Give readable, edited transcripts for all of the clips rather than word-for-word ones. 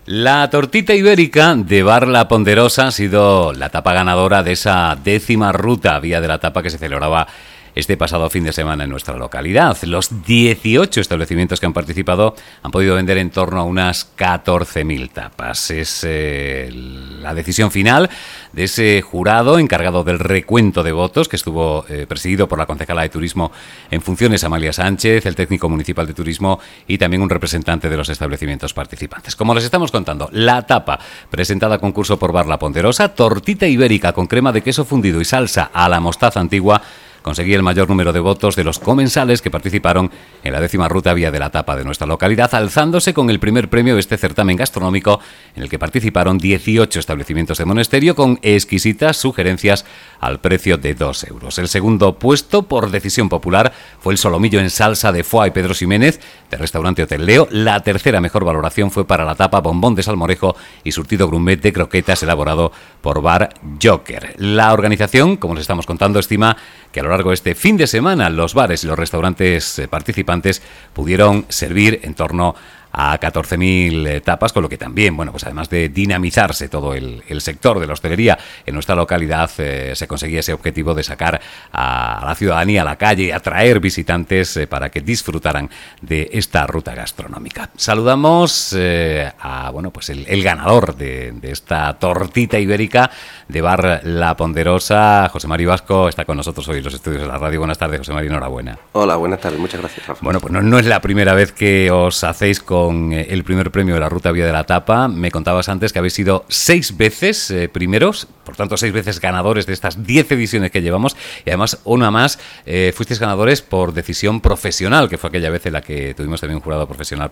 La tortita ibérica de Bar La Ponderosa ha sido la tapa ganadora de esa 10ª ruta Vía de la Tapa que se celebraba este pasado fin de semana en nuestra localidad. Los 18 establecimientos que han participado han podido vender en torno a unas 14.000 tapas. Es la decisión final de ese jurado encargado del recuento de votos, que estuvo presidido por la concejala de Turismo en funciones, Amalia Sánchez, el técnico municipal de Turismo y también un representante de los establecimientos participantes. Como les estamos contando, la tapa presentada a concurso por Bar La Ponderosa, tortita ibérica con crema de queso fundido y salsa a la mostaza antigua, conseguía el mayor número de votos de los comensales que participaron en la 10ª ruta Vía de la Tapa de nuestra localidad, alzándose con el primer premio de este certamen gastronómico en el que participaron 18 establecimientos de Monesterio con exquisitas sugerencias al precio de 2 euros. El segundo puesto, por decisión popular, fue el solomillo en salsa de foie y Pedro Ximénez, del restaurante Hotel Leo. La tercera mejor valoración fue para la tapa bombón de salmorejo y surtido gourmet de croquetas elaborado por Bar Joker. La organización, como les estamos contando, estima que a lo largo de este fin de semana los bares y los restaurantes participantes pudieron servir en torno a 14.000 tapas, con lo que también, bueno, pues además de dinamizarse todo el sector de la hostelería en nuestra localidad, se conseguía ese objetivo de sacar a la ciudadanía a la calle y atraer visitantes para que disfrutaran de esta ruta gastronómica. Saludamos a, bueno, pues el ganador de esta tortita ibérica de Bar La Ponderosa, José Mari Vasco, está con nosotros hoy en los estudios de la radio. Buenas tardes, José Mari, enhorabuena. Hola, buenas tardes, muchas gracias, Rafa. Bueno, pues no es la primera vez que os hacéis con el primer premio de la ruta Vía de la Tapa. Me contabas antes que habéis sido 6 veces primeros, por tanto 6 veces ganadores de estas 10 ediciones que llevamos, y además una más, fuisteis ganadores por decisión profesional, que fue aquella vez en la que tuvimos también un jurado profesional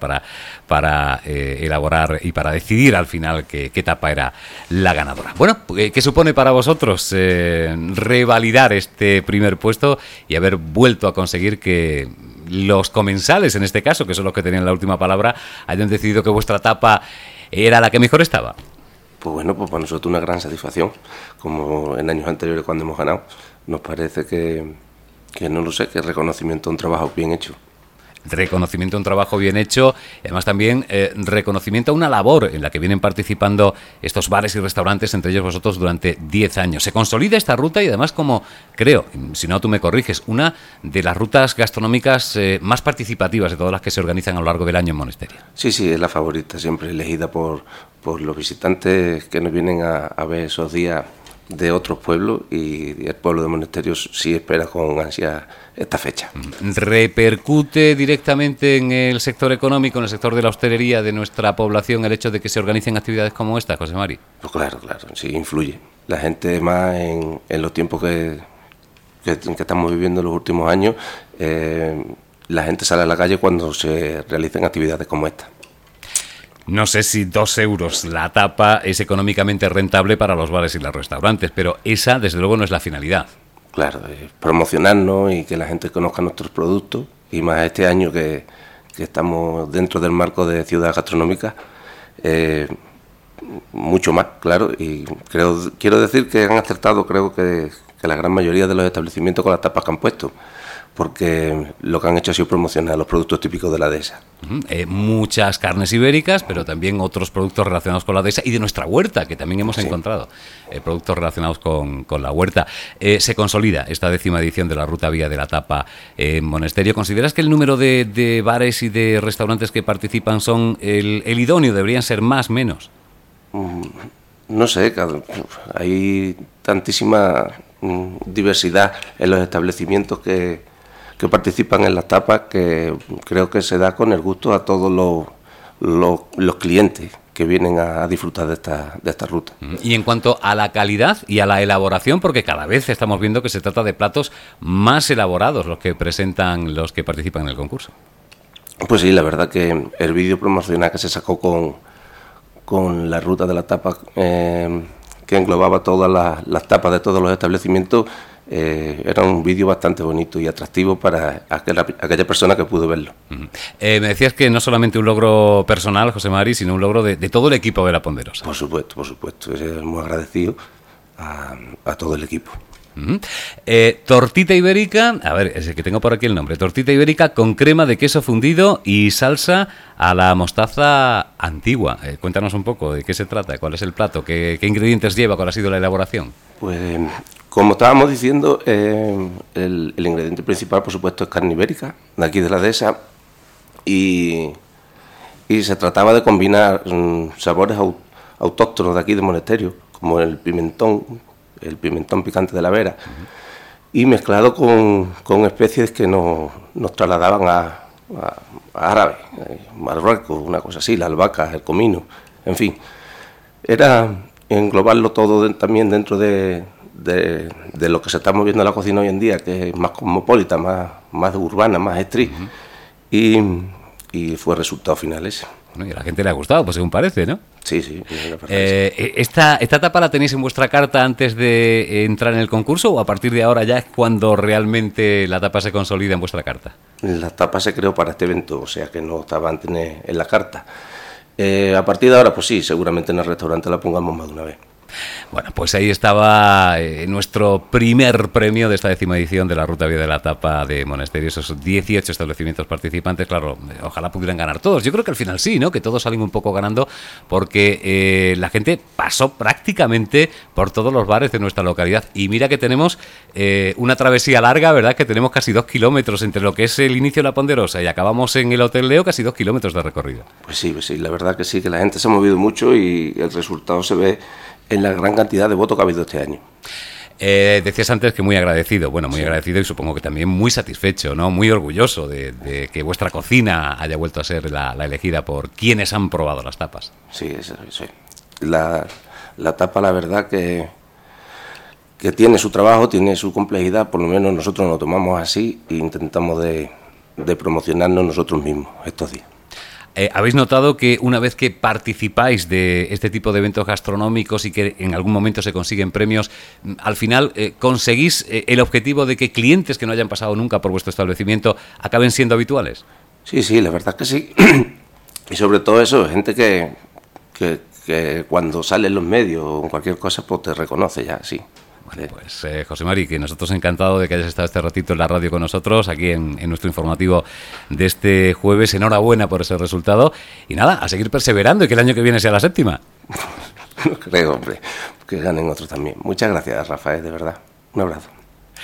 para elaborar y para decidir al final qué etapa era la ganadora. Bueno, ¿qué supone para vosotros revalidar este primer puesto y haber vuelto a conseguir que los comensales, en este caso, que son los que tenían la última palabra, hayan decidido que vuestra tapa era la que mejor estaba? Pues bueno, pues para nosotros una gran satisfacción, como en años anteriores cuando hemos ganado. Nos parece que no lo sé, que reconocimiento a un trabajo bien hecho. Reconocimiento a un trabajo bien hecho, y además también reconocimiento a una labor en la que vienen participando estos bares y restaurantes, entre ellos vosotros, durante 10 años. Se consolida esta ruta y además, como creo, si no tú me corriges, una de las rutas gastronómicas más participativas de todas las que se organizan a lo largo del año en Monesterio. Sí, es la favorita, siempre elegida por los visitantes que nos vienen a ver esos días de otros pueblos, y el pueblo de Monesterio sí espera con ansia esta fecha. ¿Repercute directamente en el sector económico, en el sector de la hostelería de nuestra población, el hecho de que se organicen actividades como esta, José Mari? Pues claro, sí influye. La gente, más en los tiempos que estamos viviendo en los últimos años, la gente sale a la calle cuando se realicen actividades como esta. No sé si 2 euros la tapa es económicamente rentable para los bares y los restaurantes, pero esa, desde luego, no es la finalidad. Claro, promocionarnos y que la gente conozca nuestros productos, y más este año que estamos dentro del marco de ciudad gastronómica, mucho más, claro, y quiero decir que han acertado, creo que la gran mayoría de los establecimientos con las tapas que han puesto, porque lo que han hecho ha sido promocionar los productos típicos de la dehesa. Muchas carnes ibéricas, pero también otros productos relacionados con la dehesa y de nuestra huerta, que también hemos encontrado productos relacionados con la huerta. Se consolida esta 10ª edición de la Ruta Vía de la Tapa en Monesterio. ¿Consideras que el número de bares y de restaurantes que participan son el idóneo? ¿Deberían ser más, menos? No sé, hay tantísima diversidad en los establecimientos que participan en las tapas, que creo que se da con el gusto a todos los clientes que vienen a disfrutar de esta ruta. Y en cuanto a la calidad y a la elaboración, porque cada vez estamos viendo que se trata de platos más elaborados los que presentan los que participan en el concurso. Pues sí, la verdad que el vídeo promocional que se sacó con la ruta de la tapa, que englobaba todas las tapas de todos los establecimientos, era un vídeo bastante bonito y atractivo para aquella persona que pudo verlo. Me decías que no solamente un logro personal, José Mari, sino un logro de todo el equipo de La Ponderosa. Por supuesto. Muy agradecido a todo el equipo. Tortita ibérica, a ver, es el que tengo por aquí el nombre, tortita ibérica con crema de queso fundido y salsa a la mostaza antigua. Cuéntanos un poco de qué se trata, cuál es el plato, qué ingredientes lleva, cuál ha sido la elaboración. Pues, como estábamos diciendo, el ingrediente principal, por supuesto, es carne ibérica, de aquí de la dehesa, y se trataba de combinar sabores autóctonos de aquí de Monesterio, como el pimentón picante de la Vera, y mezclado con especies que nos trasladaban a árabe, Marruecos, una cosa así, la albahaca, el comino, en fin. Era englobarlo todo también dentro de lo que se está moviendo en la cocina hoy en día, que es más cosmopolita, más urbana, más street, y fue el resultado final ese. Bueno, y a la gente le ha gustado, pues según parece, ¿no? Sí. ¿Esta tapa la tenéis en vuestra carta antes de entrar en el concurso o a partir de ahora ya es cuando realmente la tapa se consolida en vuestra carta? La tapa se creó para este evento, o sea que no estaba antes en la carta. A partir de ahora, pues sí, seguramente en el restaurante la pongamos más de una vez. Bueno, pues ahí estaba nuestro primer premio de esta 10ª edición de la Ruta Vía de la Tapa de Monesterio, esos 18 establecimientos participantes. Claro, ojalá pudieran ganar todos. Yo creo que al final sí, ¿no? Que todos salen un poco ganando porque la gente pasó prácticamente por todos los bares de nuestra localidad. Y mira que tenemos una travesía larga, ¿verdad? Que tenemos casi 2 kilómetros entre lo que es el inicio de la Ponderosa y acabamos en el Hotel Leo, casi 2 kilómetros de recorrido. Pues sí, la verdad que sí, que la gente se ha movido mucho y el resultado se ve en la gran cantidad de votos que ha habido este año. Decías antes que muy agradecido, muy agradecido y supongo que también muy satisfecho, ¿no? Muy orgulloso de que vuestra cocina haya vuelto a ser la elegida por quienes han probado las tapas. Sí, eso. La tapa, la verdad que tiene su trabajo, tiene su complejidad, por lo menos nosotros lo tomamos así e intentamos de promocionarnos nosotros mismos estos días. ¿Habéis notado que una vez que participáis de este tipo de eventos gastronómicos y que en algún momento se consiguen premios, al final conseguís el objetivo de que clientes que no hayan pasado nunca por vuestro establecimiento acaben siendo habituales? Sí, la verdad que sí. Y sobre todo eso, gente que cuando sale en los medios o en cualquier cosa, pues te reconoce ya, sí. Bueno, pues José Mari, que nosotros encantados de que hayas estado este ratito en la radio con nosotros, aquí en nuestro informativo de este jueves. Enhorabuena por ese resultado. Y nada, a seguir perseverando y que el año que viene sea la 7ª. No creo, hombre, que ganen otros también. Muchas gracias, Rafael, de verdad. Un abrazo.